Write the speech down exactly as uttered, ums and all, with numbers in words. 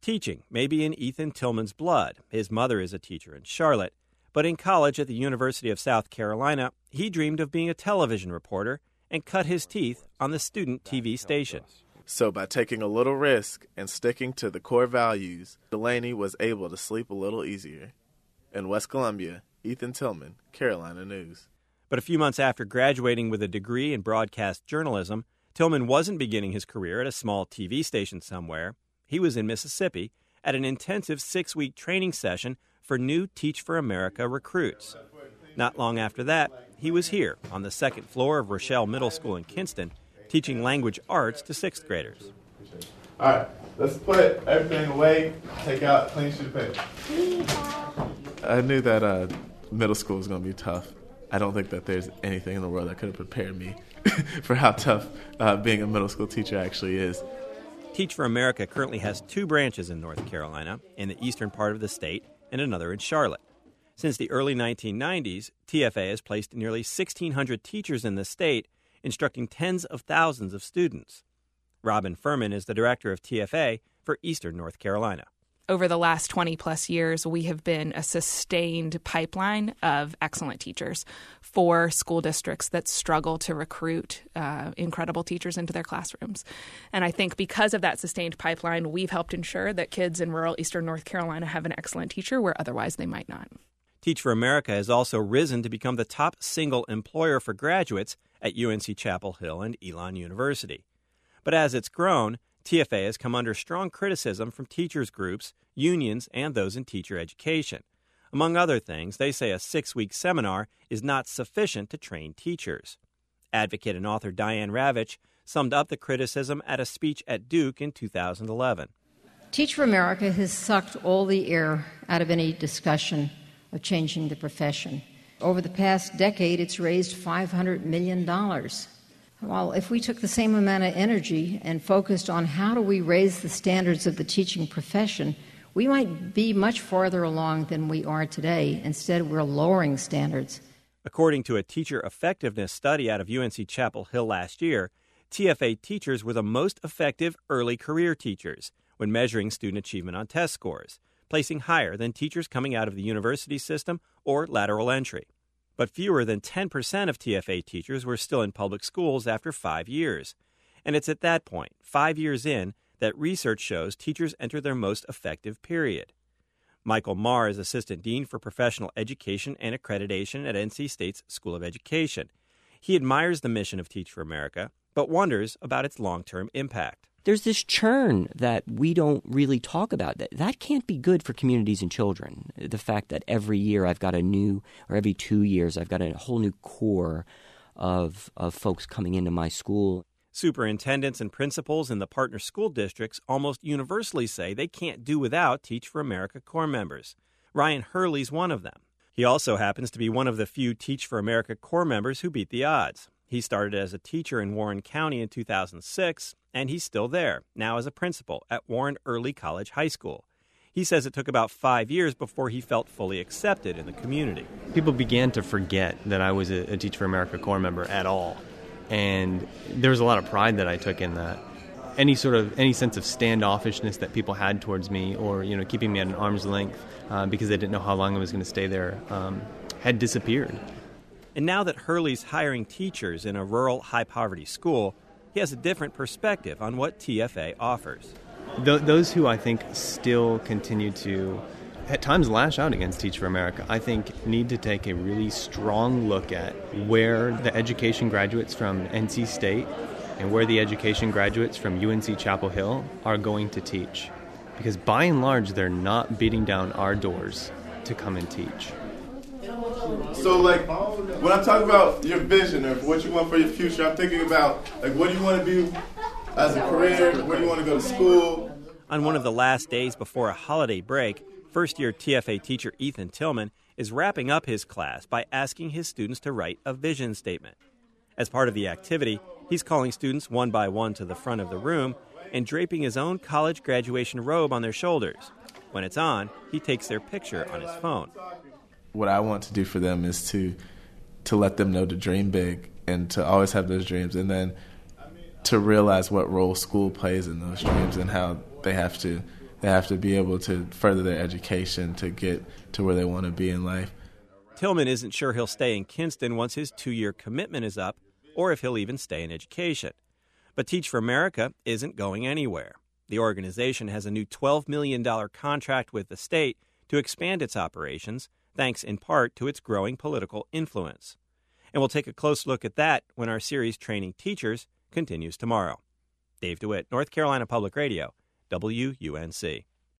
Teaching may be in Ethan Tillman's blood. His mother is a teacher in Charlotte. But in college at the University of South Carolina, he dreamed of being a television reporter and cut his teeth on the student T V station. So by taking a little risk and sticking to the core values, Delaney was able to sleep a little easier. In West Columbia, Ethan Tillman, Carolina News. But a few months after graduating with a degree in broadcast journalism, Tillman wasn't beginning his career at a small T V station somewhere. He was in Mississippi at an intensive six-week training session for new Teach for America recruits. Not long after that, he was here on the second floor of Rochelle Middle School in Kinston, teaching language arts to sixth graders. All right, let's put everything away, take out clean sheet of paper. I knew that uh, middle school was going to be tough. I don't think that there's anything in the world that could have prepared me for how tough uh, being a middle school teacher actually is. Teach for America currently has two branches in North Carolina, in the eastern part of the state, and another in Charlotte. Since the early nineteen nineties, T F A has placed nearly sixteen hundred teachers in the state, instructing tens of thousands of students. Robin Furman is the director of T F A for Eastern North Carolina. Over the last twenty plus years, we have been a sustained pipeline of excellent teachers for school districts that struggle to recruit uh, incredible teachers into their classrooms. And I think because of that sustained pipeline, we've helped ensure that kids in rural Eastern North Carolina have an excellent teacher where otherwise they might not. Teach for America has also risen to become the top single employer for graduates at U N C Chapel Hill and Elon University. But as it's grown, T F A has come under strong criticism from teachers' groups, unions, and those in teacher education. Among other things, they say a six-week seminar is not sufficient to train teachers. Advocate and author Diane Ravitch summed up the criticism at a speech at Duke in two thousand eleven. Teach for America has sucked all the air out of any discussion of changing the profession. Over the past decade, it's raised five hundred million dollars. Well, if we took the same amount of energy and focused on how do we raise the standards of the teaching profession, we might be much farther along than we are today. Instead, we're lowering standards. According to a teacher effectiveness study out of U N C Chapel Hill last year, T F A teachers were the most effective early career teachers when measuring student achievement on test scores, placing higher than teachers coming out of the university system or lateral entry. But fewer than ten percent of T F A teachers were still in public schools after five years. And it's at that point, five years in, that research shows teachers enter their most effective period. Michael Marr is Assistant Dean for Professional Education and Accreditation at N C State's School of Education. He admires the mission of Teach for America, but wonders about its long-term impact. There's this churn that we don't really talk about. That that can't be good for communities and children. The fact that every year I've got a new, or every two years I've got a whole new core of of folks coming into my school. Superintendents and principals in the partner school districts almost universally say they can't do without Teach for America Corps members. Ryan Hurley's one of them. He also happens to be one of the few Teach for America Corps members who beat the odds. He started as a teacher in Warren County in two thousand six, and he's still there, now as a principal at Warren Early College High School. He says it took about five years before he felt fully accepted in the community. People began to forget that I was a, a Teach for America Corps member at all. And there was a lot of pride that I took in that. Any sort of, any sense of standoffishness that people had towards me, or, you know, keeping me at an arm's length uh, because they didn't know how long I was going to stay there, um, had disappeared. And now that Hurley's hiring teachers in a rural, high-poverty school, he has a different perspective on what T F A offers. Th- those who I think still continue to, at times, lash out against Teach for America, I think need to take a really strong look at where the education graduates from N C State and where the education graduates from U N C Chapel Hill are going to teach. Because by and large, they're not beating down our doors to come and teach. So, like, when I'm talking about your vision or what you want for your future, I'm thinking about, like, what do you want to do as a career? Where do you want to go to school? On one of the last days before a holiday break, first-year T F A teacher Ethan Tillman is wrapping up his class by asking his students to write a vision statement. As part of the activity, he's calling students one by one to the front of the room and draping his own college graduation robe on their shoulders. When it's on, he takes their picture on his phone. What I want to do for them is to to let them know to dream big and to always have those dreams, and then to realize what role school plays in those dreams and how they have to They have to be able to further their education to get to where they want to be in life. Tillman isn't sure he'll stay in Kinston once his two-year commitment is up, or if he'll even stay in education. But Teach for America isn't going anywhere. The organization has a new twelve million dollars contract with the state to expand its operations, thanks in part to its growing political influence. And we'll take a close look at that when our series Training Teachers continues tomorrow. Dave DeWitt, North Carolina Public Radio, W U N C.